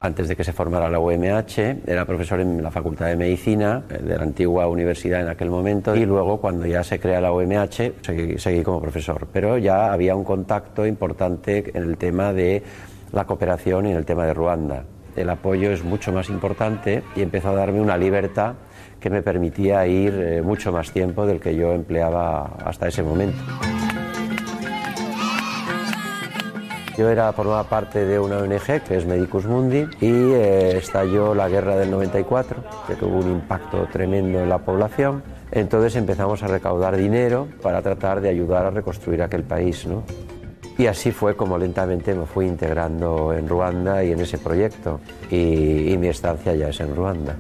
Antes de que se formara la UMH, era profesor en la Facultad de Medicina de la antigua universidad en aquel momento, y luego cuando ya se crea la UMH seguí como profesor, pero ya había un contacto importante en el tema de la cooperación y en el tema de Ruanda. El apoyo es mucho más importante y empezó a darme una libertad que me permitía ir mucho más tiempo del que yo empleaba hasta ese momento. Yo formaba parte de una ONG que es Medicus Mundi y estalló la guerra del 94, que tuvo un impacto tremendo en la población. Entonces empezamos a recaudar dinero para tratar de ayudar a reconstruir aquel país, ¿no? Y así fue como lentamente me fui integrando en Ruanda y en ese proyecto. Y mi estancia ya es en Ruanda.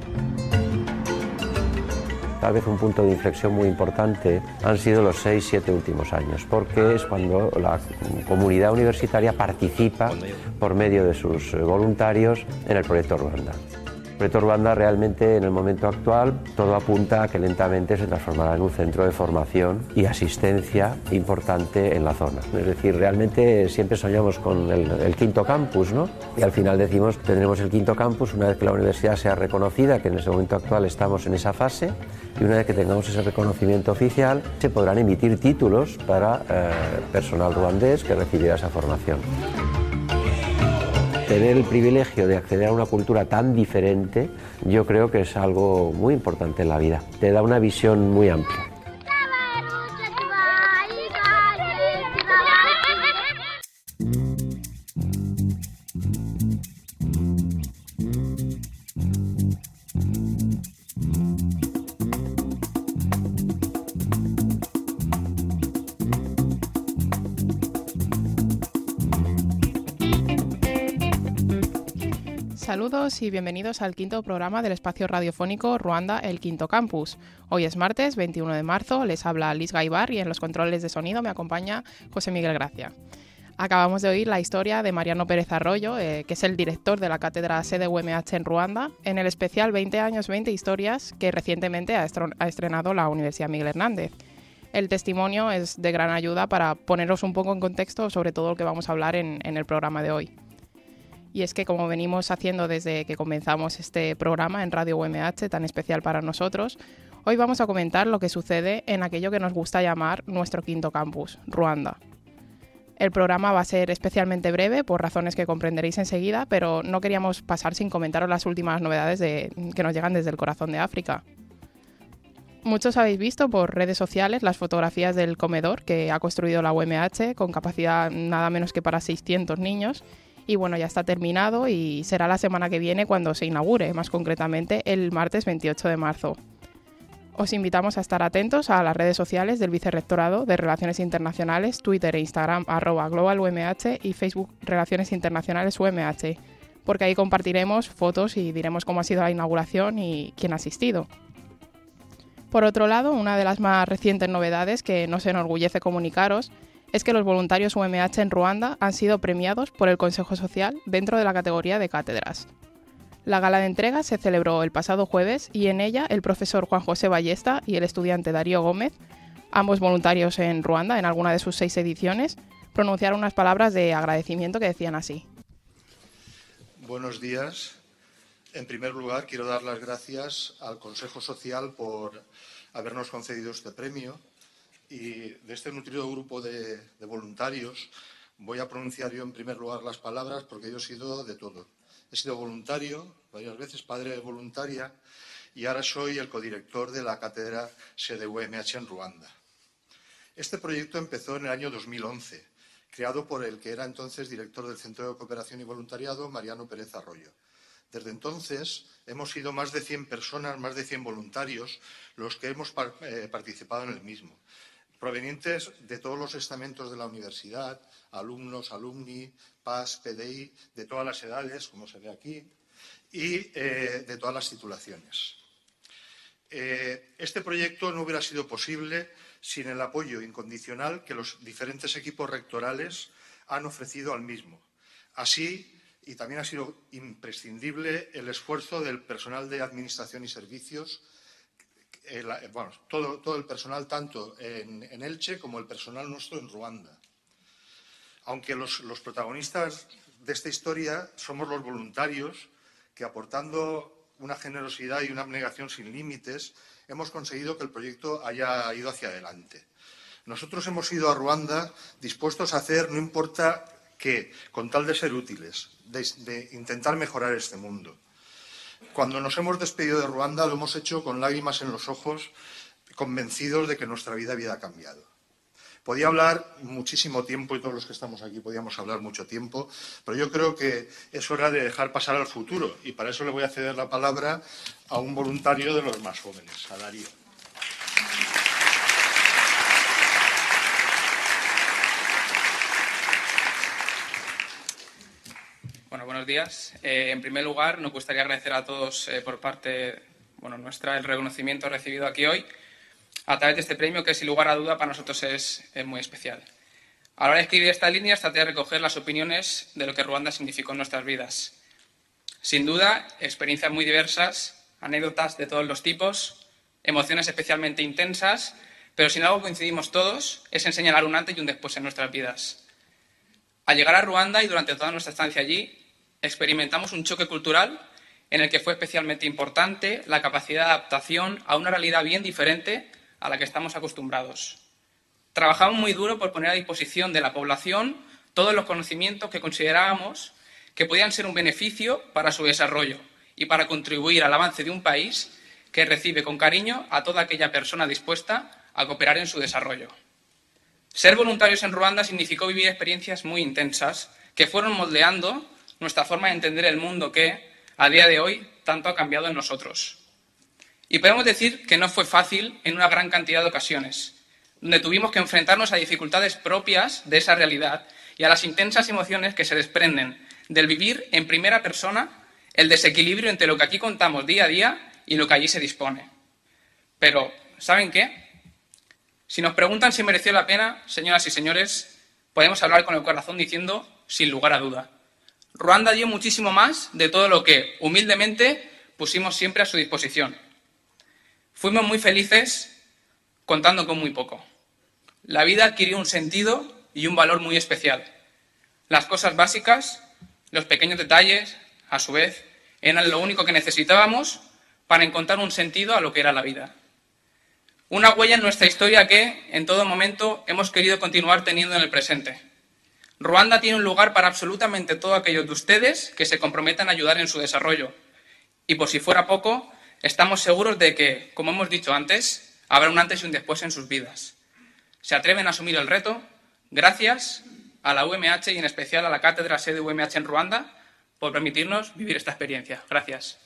Tal vez un punto de inflexión muy importante han sido los 6-7 últimos años, porque es cuando la comunidad universitaria participa por medio de sus voluntarios en el proyecto Ruanda. El proyecto Ruanda realmente en el momento actual todo apunta a que lentamente se transformará en un centro de formación y asistencia importante en la zona. Es decir, realmente siempre soñamos con el quinto campus, ¿no? Y al final decimos que tendremos el quinto campus una vez que la universidad sea reconocida, que en ese momento actual estamos en esa fase, y una vez que tengamos ese reconocimiento oficial se podrán emitir títulos para personal ruandés que recibirá esa formación. Tener el privilegio de acceder a una cultura tan diferente, yo creo que es algo muy importante en la vida. Te da una visión muy amplia. Saludos y bienvenidos al quinto programa del espacio radiofónico Ruanda, el Quinto Campus. Hoy es martes 21 de marzo, les habla Liz Gaibar y en los controles de sonido me acompaña José Miguel Gracia. Acabamos de oír la historia de Mariano Pérez Arroyo, que es el director de la cátedra sede UMH en Ruanda, en el especial 20 años, 20 historias que recientemente ha estrenado la Universidad Miguel Hernández. El testimonio es de gran ayuda para poneros un poco en contexto sobre todo lo que vamos a hablar en el programa de hoy. Y es que, como venimos haciendo desde que comenzamos este programa en Radio UMH, tan especial para nosotros, hoy vamos a comentar lo que sucede en aquello que nos gusta llamar nuestro quinto campus, Ruanda. El programa va a ser especialmente breve, por razones que comprenderéis enseguida, pero no queríamos pasar sin comentaros las últimas novedades que nos llegan desde el corazón de África. Muchos habéis visto por redes sociales las fotografías del comedor que ha construido la UMH, con capacidad nada menos que para 600 niños, y bueno, ya está terminado y será la semana que viene cuando se inaugure, más concretamente el martes 28 de marzo. Os invitamos a estar atentos a las redes sociales del Vicerrectorado de Relaciones Internacionales, Twitter e Instagram @globalumh y Facebook Relaciones Internacionales UMH, porque ahí compartiremos fotos y diremos cómo ha sido la inauguración y quién ha asistido. Por otro lado, una de las más recientes novedades que nos enorgullece comunicaros es que los voluntarios UMH en Ruanda han sido premiados por el Consejo Social dentro de la categoría de cátedras. La gala de entrega se celebró el pasado jueves y en ella el profesor Juan José Ballesta y el estudiante Darío Gómez, ambos voluntarios en Ruanda en alguna de sus 6 ediciones, pronunciaron unas palabras de agradecimiento que decían así. Buenos días. En primer lugar, quiero dar las gracias al Consejo Social por habernos concedido este premio. Y de este nutrido grupo de voluntarios voy a pronunciar yo en primer lugar las palabras porque yo he sido de todo. He sido voluntario, varias veces padre voluntaria, y ahora soy el codirector de la cátedra sede UMH en Ruanda. Este proyecto empezó en el año 2011, creado por el que era entonces director del Centro de Cooperación y Voluntariado, Mariano Pérez Arroyo. Desde entonces hemos sido más de 100 personas, más de 100 voluntarios, los que hemos participado en el mismo, provenientes de todos los estamentos de la universidad, alumnos, alumni, PAS, PDI, de todas las edades, como se ve aquí, y de todas las titulaciones. Este proyecto no hubiera sido posible sin el apoyo incondicional que los diferentes equipos rectorales han ofrecido al mismo. Así, y también ha sido imprescindible el esfuerzo del personal de Administración y Servicios, todo el personal tanto en Elche como el personal nuestro en Ruanda. Aunque los protagonistas de esta historia somos los voluntarios que, aportando una generosidad y una abnegación sin límites, hemos conseguido que el proyecto haya ido hacia adelante. Nosotros hemos ido a Ruanda dispuestos a hacer, no importa qué, con tal de ser útiles, de intentar mejorar este mundo. Cuando nos hemos despedido de Ruanda lo hemos hecho con lágrimas en los ojos, convencidos de que nuestra vida había cambiado. Podía hablar muchísimo tiempo, y todos los que estamos aquí podíamos hablar mucho tiempo, pero yo creo que es hora de dejar pasar al futuro, y para eso le voy a ceder la palabra a un voluntario de los más jóvenes, a Darío. Bueno, buenos días. En primer lugar, nos gustaría agradecer a todos por parte nuestra el reconocimiento recibido aquí hoy a través de este premio, que sin lugar a duda para nosotros es muy especial. A la hora de escribir esta línea, traté de recoger las opiniones de lo que Ruanda significó en nuestras vidas. Sin duda, experiencias muy diversas, anécdotas de todos los tipos, emociones especialmente intensas, pero si en algo coincidimos todos es en señalar un antes y un después en nuestras vidas. Al llegar a Ruanda y durante toda nuestra estancia allí, experimentamos un choque cultural en el que fue especialmente importante la capacidad de adaptación a una realidad bien diferente a la que estamos acostumbrados. Trabajamos muy duro por poner a disposición de la población todos los conocimientos que considerábamos que podían ser un beneficio para su desarrollo y para contribuir al avance de un país que recibe con cariño a toda aquella persona dispuesta a cooperar en su desarrollo. Ser voluntarios en Ruanda significó vivir experiencias muy intensas que fueron moldeando nuestra forma de entender el mundo que, a día de hoy, tanto ha cambiado en nosotros. Y podemos decir que no fue fácil en una gran cantidad de ocasiones, donde tuvimos que enfrentarnos a dificultades propias de esa realidad y a las intensas emociones que se desprenden del vivir en primera persona el desequilibrio entre lo que aquí contamos día a día y lo que allí se dispone. Pero, ¿saben qué? Si nos preguntan si mereció la pena, señoras y señores, podemos hablar con el corazón diciendo, sin lugar a duda, Ruanda dio muchísimo más de todo lo que, humildemente, pusimos siempre a su disposición. Fuimos muy felices contando con muy poco. La vida adquirió un sentido y un valor muy especial. Las cosas básicas, los pequeños detalles, a su vez, eran lo único que necesitábamos para encontrar un sentido a lo que era la vida. Una huella en nuestra historia que, en todo momento, hemos querido continuar teniendo en el presente. Ruanda tiene un lugar para absolutamente todos aquellos de ustedes que se comprometan a ayudar en su desarrollo. Y por si fuera poco, estamos seguros de que, como hemos dicho antes, habrá un antes y un después en sus vidas. ¿Se atreven a asumir el reto? Gracias a la UMH y en especial a la Cátedra Sede UMH en Ruanda por permitirnos vivir esta experiencia. Gracias.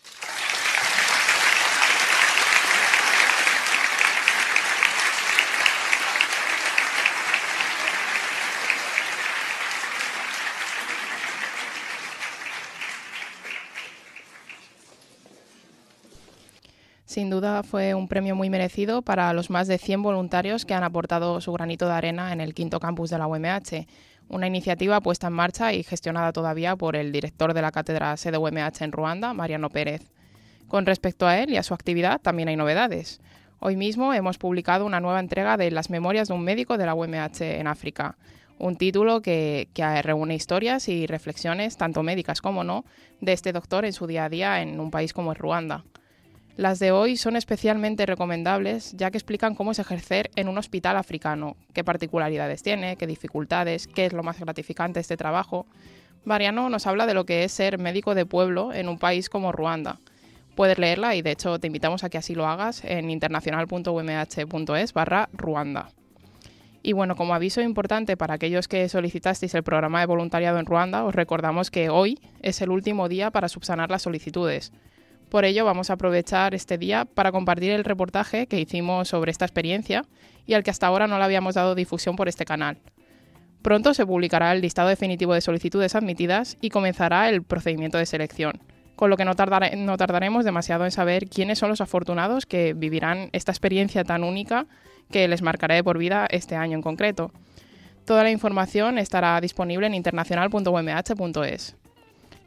Sin duda fue un premio muy merecido para los más de 100 voluntarios que han aportado su granito de arena en el quinto campus de la UMH, una iniciativa puesta en marcha y gestionada todavía por el director de la Cátedra Sede UMH en Ruanda, Mariano Pérez. Con respecto a él y a su actividad también hay novedades. Hoy mismo hemos publicado una nueva entrega de Las memorias de un médico de la UMH en África, un título que reúne historias y reflexiones, tanto médicas como no, de este doctor en su día a día en un país como es Ruanda. Las de hoy son especialmente recomendables ya que explican cómo es ejercer en un hospital africano, qué particularidades tiene, qué dificultades, qué es lo más gratificante de este trabajo. Mariano nos habla de lo que es ser médico de pueblo en un país como Ruanda. Puedes leerla y de hecho te invitamos a que así lo hagas en internacional.umh.es/Ruanda. Y bueno, como aviso importante para aquellos que solicitasteis el programa de voluntariado en Ruanda, os recordamos que hoy es el último día para subsanar las solicitudes. Por ello, vamos a aprovechar este día para compartir el reportaje que hicimos sobre esta experiencia y al que hasta ahora no le habíamos dado difusión por este canal. Pronto se publicará el listado definitivo de solicitudes admitidas y comenzará el procedimiento de selección, con lo que no tardaremos demasiado en saber quiénes son los afortunados que vivirán esta experiencia tan única que les marcará de por vida este año en concreto. Toda la información estará disponible en internacional.umh.es.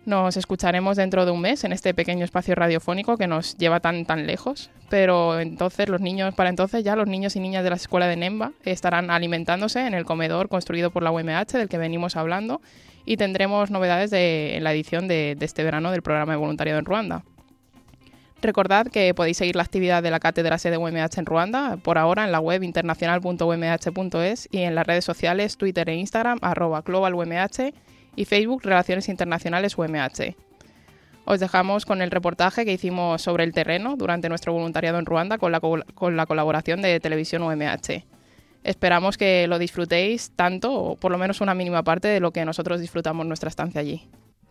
Nos escucharemos dentro de un mes en este pequeño espacio radiofónico que nos lleva tan lejos, pero entonces los niños y niñas de la escuela de Nemba estarán alimentándose en el comedor construido por la UMH del que venimos hablando, y tendremos novedades en la edición de este verano del programa de voluntariado en Ruanda. Recordad que podéis seguir la actividad de la cátedra sede UMH en Ruanda por ahora en la web internacional.umh.es y en las redes sociales Twitter e Instagram @globalumh y Facebook Relaciones Internacionales UMH. Os dejamos con el reportaje que hicimos sobre el terreno durante nuestro voluntariado en Ruanda con la colaboración de Televisión UMH. Esperamos que lo disfrutéis tanto, o por lo menos una mínima parte, de lo que nosotros disfrutamos nuestra estancia allí.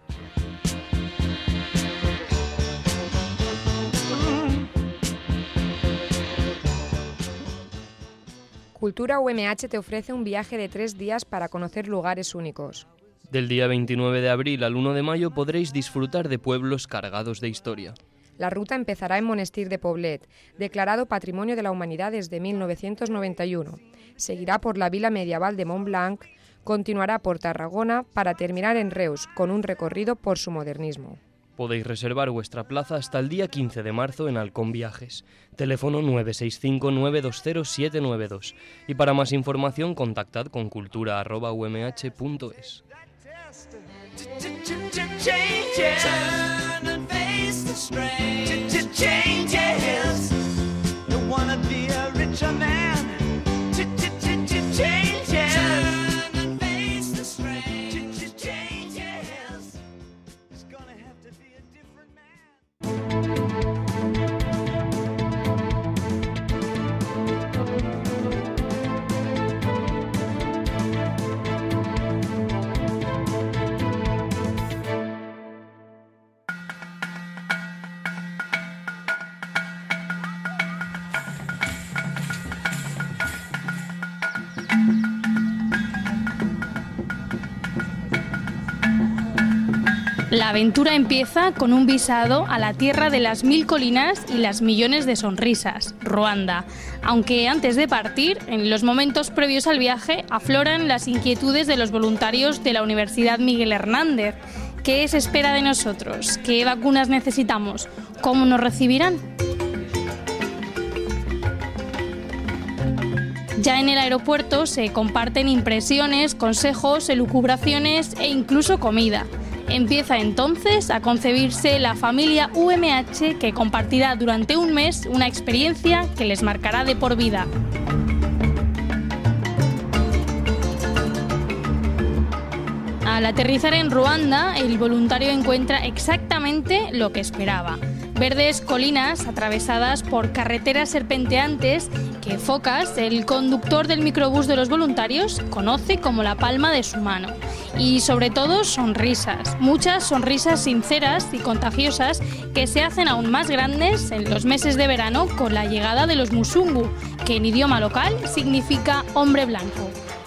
Cultura UMH te ofrece un viaje de 3 días para conocer lugares únicos. Del día 29 de abril al 1 de mayo podréis disfrutar de pueblos cargados de historia. La ruta empezará en Monestir de Poblet, declarado Patrimonio de la Humanidad desde 1991. Seguirá por la vila medieval de Montblanc, continuará por Tarragona para terminar en Reus, con un recorrido por su modernismo. Podéis reservar vuestra plaza hasta el día 15 de marzo en Halcón Viajes. Teléfono 965-920-792. Y para más información contactad con cultura@umh.es. La aventura empieza con un visado a la tierra de las 1000 colinas y las millones de sonrisas, Ruanda. Aunque antes de partir, en los momentos previos al viaje, afloran las inquietudes de los voluntarios de la Universidad Miguel Hernández. ¿Qué se espera de nosotros? ¿Qué vacunas necesitamos? ¿Cómo nos recibirán? Ya en el aeropuerto se comparten impresiones, consejos, elucubraciones e incluso comida. Empieza entonces a concebirse la familia UMH que compartirá durante un mes una experiencia que les marcará de por vida. Al aterrizar en Ruanda, el voluntario encuentra exactamente lo que esperaba. Verdes colinas atravesadas por carreteras serpenteantes que Focas, el conductor del microbús de los voluntarios, conoce como la palma de su mano. Y sobre todo sonrisas, muchas sonrisas sinceras y contagiosas que se hacen aún más grandes en los meses de verano con la llegada de los musungu, que en idioma local significa hombre blanco.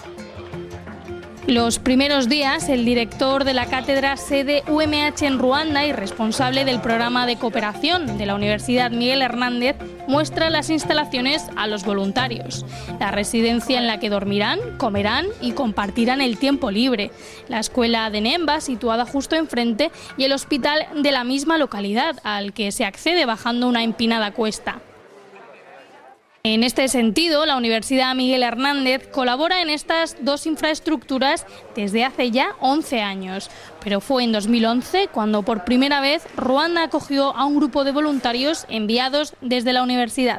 Los primeros días, el director de la cátedra sede UMH en Ruanda y responsable del programa de cooperación de la Universidad Miguel Hernández muestra las instalaciones a los voluntarios, la residencia en la que dormirán, comerán y compartirán el tiempo libre, la escuela de Nemba situada justo enfrente y el hospital de la misma localidad al que se accede bajando una empinada cuesta. En este sentido, la Universidad Miguel Hernández colabora en estas dos infraestructuras desde hace ya 11 años, pero fue en 2011 cuando por primera vez Ruanda acogió a un grupo de voluntarios enviados desde la universidad.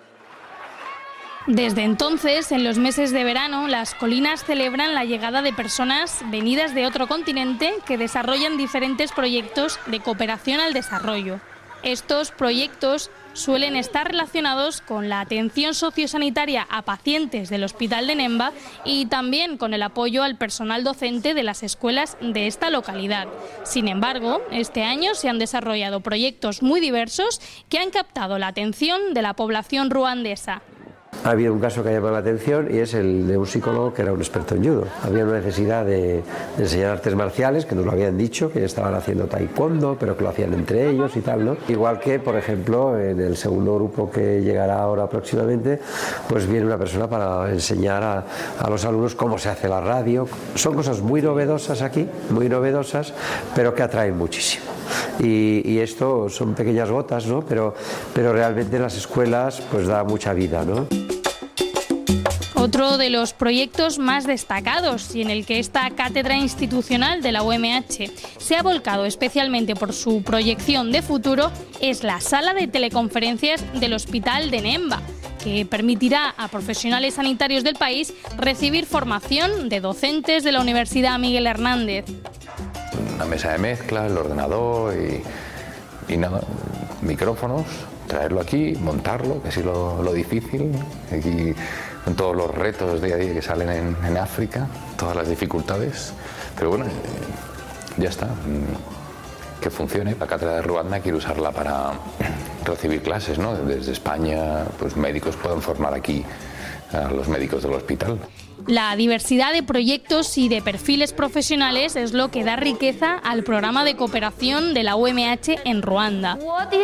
Desde entonces, en los meses de verano, las colinas celebran la llegada de personas venidas de otro continente que desarrollan diferentes proyectos de cooperación al desarrollo. Estos proyectos suelen estar relacionados con la atención sociosanitaria a pacientes del Hospital de Nemba y también con el apoyo al personal docente de las escuelas de esta localidad. Sin embargo, este año se han desarrollado proyectos muy diversos que han captado la atención de la población ruandesa. Ha habido un caso que ha llamado la atención y es el de un psicólogo que era un experto en judo. Había una necesidad de enseñar artes marciales, que nos lo habían dicho, que estaban haciendo taekwondo, pero que lo hacían entre ellos y tal, ¿no? Igual que, por ejemplo, en el segundo grupo que llegará ahora próximamente, pues viene una persona para enseñar a los alumnos cómo se hace la radio. Son cosas muy novedosas aquí, muy novedosas, pero que atraen muchísimo. Y esto son pequeñas gotas, ¿no? Pero realmente en las escuelas pues da mucha vida, ¿no? Otro de los proyectos más destacados y en el que esta cátedra institucional de la UMH se ha volcado especialmente por su proyección de futuro es la sala de teleconferencias del Hospital de Nemba, que permitirá a profesionales sanitarios del país recibir formación de docentes de la Universidad Miguel Hernández. Una mesa de mezcla, el ordenador y nada, micrófonos, traerlo aquí, montarlo, que es lo difícil, aquí con todos los retos día a día que salen en África, todas las dificultades, pero bueno, ya está, que funcione. La cátedra de Ruanda quiero usarla para recibir clases, ¿no? Desde España, pues médicos pueden formar aquí a los médicos del hospital. La diversidad de proyectos y de perfiles profesionales es lo que da riqueza al programa de cooperación de la UMH en Ruanda.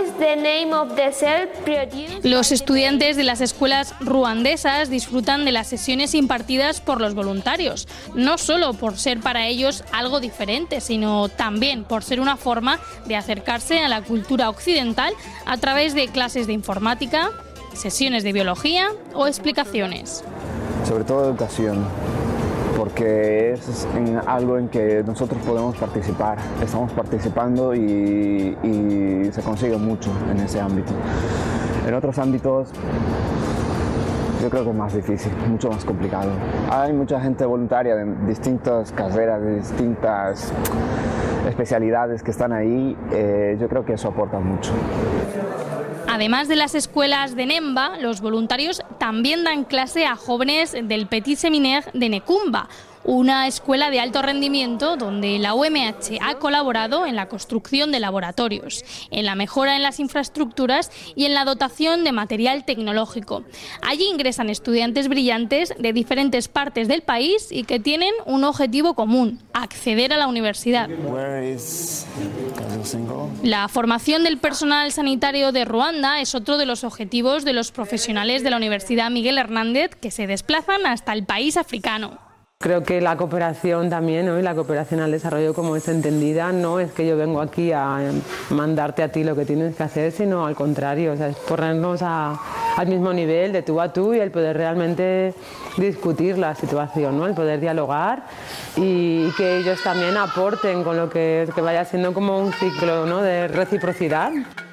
Los estudiantes de las escuelas ruandesas disfrutan de las sesiones impartidas por los voluntarios, no solo por ser para ellos algo diferente, sino también por ser una forma de acercarse a la cultura occidental a través de clases de informática, sesiones de biología o explicaciones. Sobre todo educación, porque es algo en que nosotros podemos participar, estamos participando y se consigue mucho en ese ámbito. En otros ámbitos yo creo que es más difícil, mucho más complicado. Hay mucha gente voluntaria de distintas carreras, de distintas especialidades que están ahí, yo creo que eso aporta mucho. Además de las escuelas de Nemba, los voluntarios también dan clase a jóvenes del Petit Séminaire de Necumba, una escuela de alto rendimiento donde la UMH ha colaborado en la construcción de laboratorios, en la mejora en las infraestructuras y en la dotación de material tecnológico. Allí ingresan estudiantes brillantes de diferentes partes del país y que tienen un objetivo común: acceder a la universidad. La formación del personal sanitario de Ruanda es otro de los objetivos de los profesionales de la Universidad Miguel Hernández que se desplazan hasta el país africano. Creo que la cooperación también, ¿no? Y la cooperación al desarrollo como es entendida, no es que yo vengo aquí a mandarte a ti lo que tienes que hacer, sino al contrario, o sea, es ponernos al mismo nivel de tú a tú y el poder realmente discutir la situación, ¿no? El poder dialogar y que ellos también aporten con lo que vaya siendo como un ciclo, ¿no? De reciprocidad.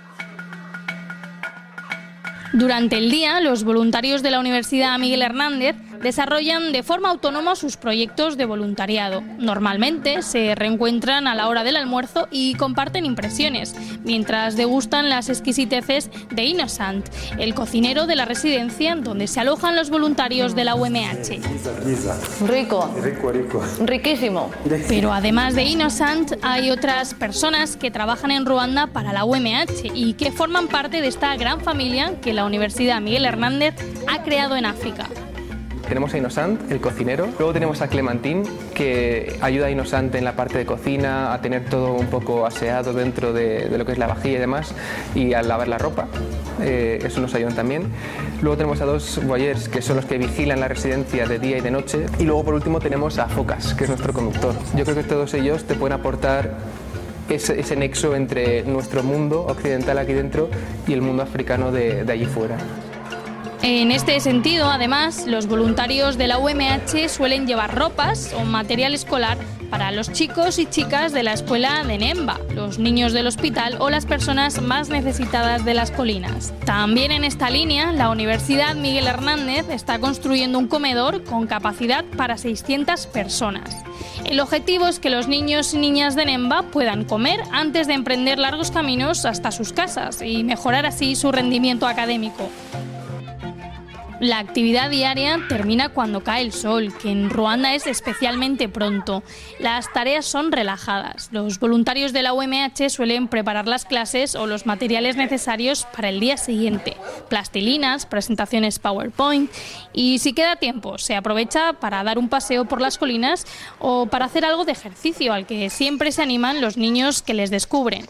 Durante el día, los voluntarios de la Universidad Miguel Hernández desarrollan de forma autónoma sus proyectos de voluntariado. Normalmente se reencuentran a la hora del almuerzo y comparten impresiones, mientras degustan las exquisiteces de Innocent, el cocinero de la residencia donde se alojan los voluntarios de la UMH. Rico. Riquísimo. Pero además de Innocent, hay otras personas que trabajan en Ruanda para la UMH y que forman parte de esta gran familia que la Universidad Miguel Hernández ha creado en África. Tenemos a Innocent, el cocinero. Luego tenemos a Clementine, que ayuda a Innocent en la parte de cocina, a tener todo un poco aseado dentro de lo que es la vajilla y demás, y a lavar la ropa. Eso nos ayudan también. Luego tenemos a dos voyeurs, que son los que vigilan la residencia de día y de noche. Y luego, por último, tenemos a Focas, que es nuestro conductor. Yo creo que todos ellos te pueden aportar ese nexo entre nuestro mundo occidental aquí dentro y el mundo africano de allí fuera. En este sentido, además, los voluntarios de la UMH suelen llevar ropas o material escolar para los chicos y chicas de la escuela de Nemba, los niños del hospital o las personas más necesitadas de las colinas. También en esta línea, la Universidad Miguel Hernández está construyendo un comedor con capacidad para 600 personas. El objetivo es que los niños y niñas de Nemba puedan comer antes de emprender largos caminos hasta sus casas y mejorar así su rendimiento académico. La actividad diaria termina cuando cae el sol, que en Ruanda es especialmente pronto. Las tareas son relajadas. Los voluntarios de la UMH suelen preparar las clases o los materiales necesarios para el día siguiente. Plastilinas, presentaciones PowerPoint y si queda tiempo se aprovecha para dar un paseo por las colinas o para hacer algo de ejercicio al que siempre se animan los niños que les descubren.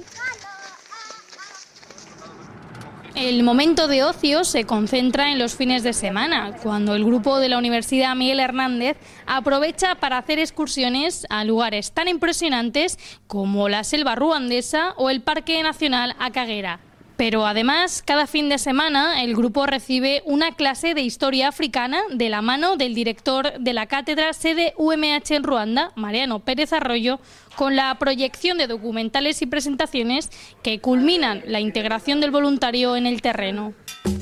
El momento de ocio se concentra en los fines de semana, cuando el grupo de la Universidad Miguel Hernández aprovecha para hacer excursiones a lugares tan impresionantes como la selva ruandesa o el Parque Nacional Akagera. Pero además, cada fin de semana el grupo recibe una clase de historia africana de la mano del director de la cátedra sede UMH en Ruanda, Mariano Pérez Arroyo, con la proyección de documentales y presentaciones que culminan la integración del voluntario en el terreno.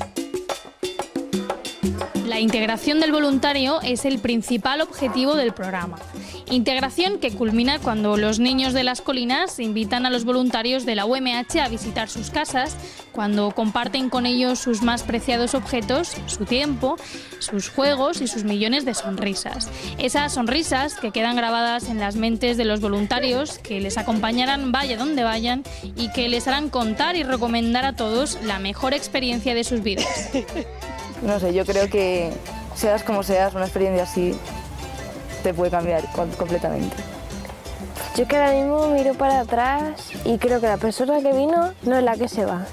La integración del voluntario es el principal objetivo del programa. Integración que culmina cuando los niños de las colinas invitan a los voluntarios de la UMH a visitar sus casas, cuando comparten con ellos sus más preciados objetos, su tiempo, sus juegos y sus millones de sonrisas. Esas sonrisas que quedan grabadas en las mentes de los voluntarios, que les acompañarán vaya donde vayan y que les harán contar y recomendar a todos la mejor experiencia de sus vidas. No sé, yo creo que seas como seas, una experiencia así te puede cambiar completamente. Yo que ahora mismo miro para atrás y creo que la persona que vino no es la que se va.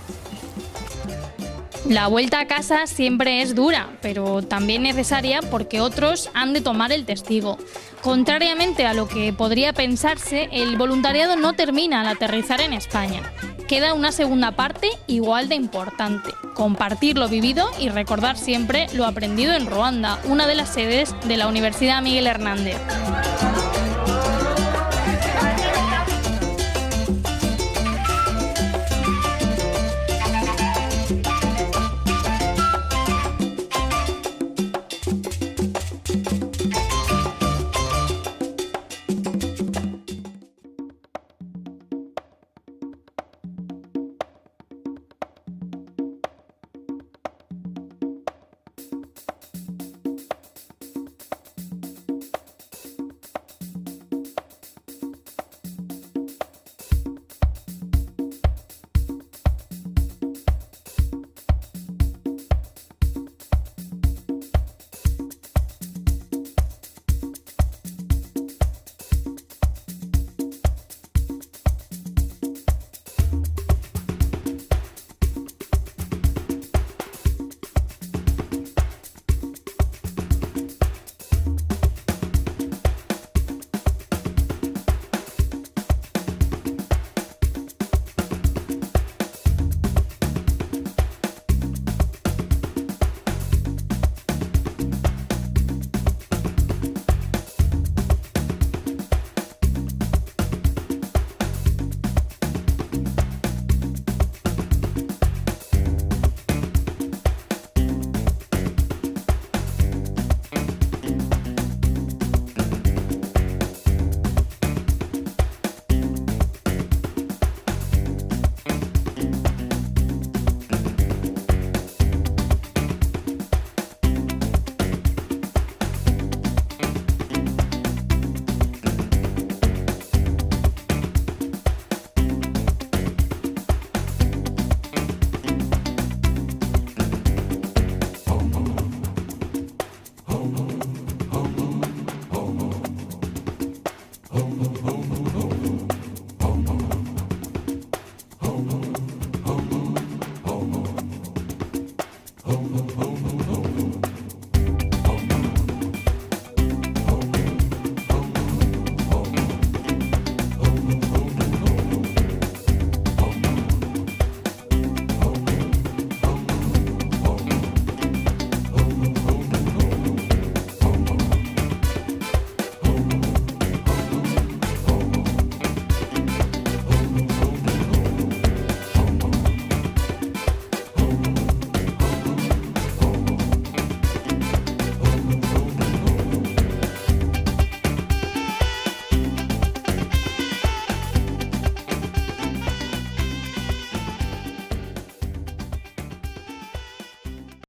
La vuelta a casa siempre es dura, pero también necesaria porque otros han de tomar el testigo. Contrariamente a lo que podría pensarse, el voluntariado no termina al aterrizar en España. Queda una segunda parte igual de importante: compartir lo vivido y recordar siempre lo aprendido en Ruanda, una de las sedes de la Universidad Miguel Hernández.